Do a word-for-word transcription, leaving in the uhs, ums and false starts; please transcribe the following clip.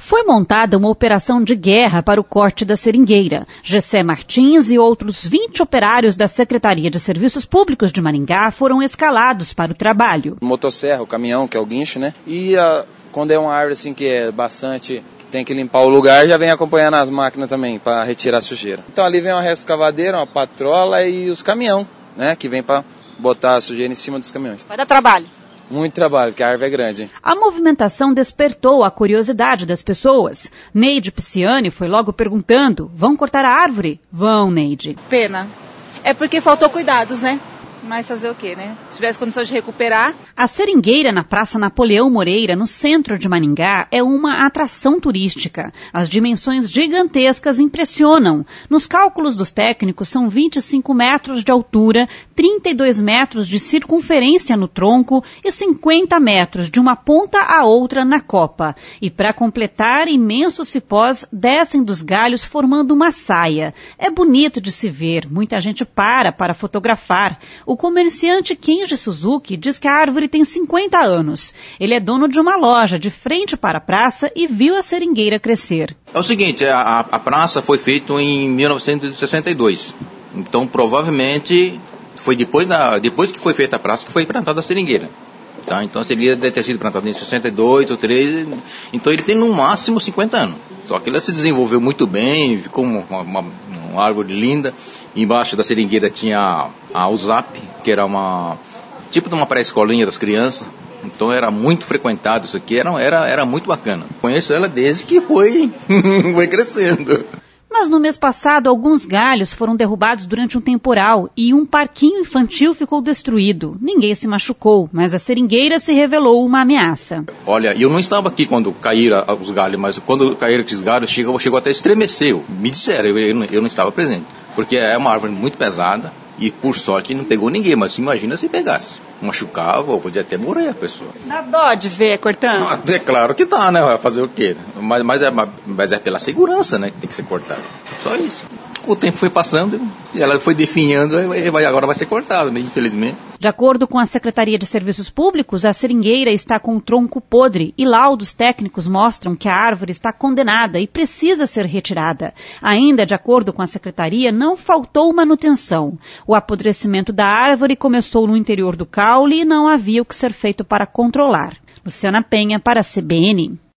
Foi montada uma operação de guerra para o corte da seringueira. Gessé Martins e outros vinte operários da Secretaria de Serviços Públicos de Maringá foram escalados para o trabalho. Motosserra, o caminhão, que é o guincho, né? E a, quando é uma árvore assim que é bastante, que tem que limpar o lugar, já vem acompanhando as máquinas também para retirar a sujeira. Então ali vem uma reescavadeira, uma patrola e os caminhão, né? Que vem para botar a sujeira em cima dos caminhões. Vai dar trabalho. Muito trabalho, porque a árvore é grande. Hein? A movimentação despertou a curiosidade das pessoas. Neide Pisciani foi logo perguntando, vão cortar a árvore? Vão, Neide. Pena. É porque faltou cuidados, né? Mas fazer o quê, né? Se tivesse condição de recuperar. A seringueira na Praça Napoleão Moreira, no centro de Maringá, é uma atração turística. As dimensões gigantescas impressionam. Nos cálculos dos técnicos, são vinte e cinco metros de altura, trinta e dois metros de circunferência no tronco e cinquenta metros de uma ponta a outra na copa. E para completar, imensos cipós descem dos galhos formando uma saia. É bonito de se ver, muita gente para para fotografar. O comerciante Kenji Suzuki diz que a árvore tem cinquenta anos. Ele é dono de uma loja de frente para a praça e viu a seringueira crescer. É o seguinte, a, a praça foi feita em mil novecentos e sessenta e dois. Então, provavelmente, foi depois, da, depois que foi feita a praça que foi plantada a seringueira. Tá? Então, a seringueira deve ter sido plantada em sessenta e dois ou treze. Então, ele tem no máximo cinquenta anos. Só que ele se desenvolveu muito bem, ficou uma, uma, uma árvore linda. Embaixo da seringueira tinha a U S A P, que era uma tipo de uma pré-escolinha das crianças. Então era muito frequentado isso aqui, era, era, era muito bacana. Conheço ela desde que foi, foi crescendo. Mas no mês passado, alguns galhos foram derrubados durante um temporal e um parquinho infantil ficou destruído. Ninguém se machucou, mas a seringueira se revelou uma ameaça. Olha, eu não estava aqui quando caíram os galhos, mas quando caíram esses galhos, chegou, chegou até estremeceu. Me disseram, eu, eu, não, eu não estava presente. Porque é uma árvore muito pesada e, por sorte, não pegou ninguém. Mas imagina se pegasse. Machucava ou podia até morrer a pessoa. Dá dó de ver cortando? Ah, é claro que tá, né? Vai fazer o quê? Mas, mas, é, mas é pela segurança, né? Que tem que ser cortado. Só isso. O tempo foi passando e ela foi definhando e vai, agora vai ser cortado, né? Infelizmente. De acordo com a Secretaria de Serviços Públicos, a seringueira está com o tronco podre e laudos técnicos mostram que a árvore está condenada e precisa ser retirada. Ainda, de acordo com a Secretaria, não faltou manutenção. O apodrecimento da árvore começou no interior do caule e não havia o que ser feito para controlar. Luciana Penha, para a C B N.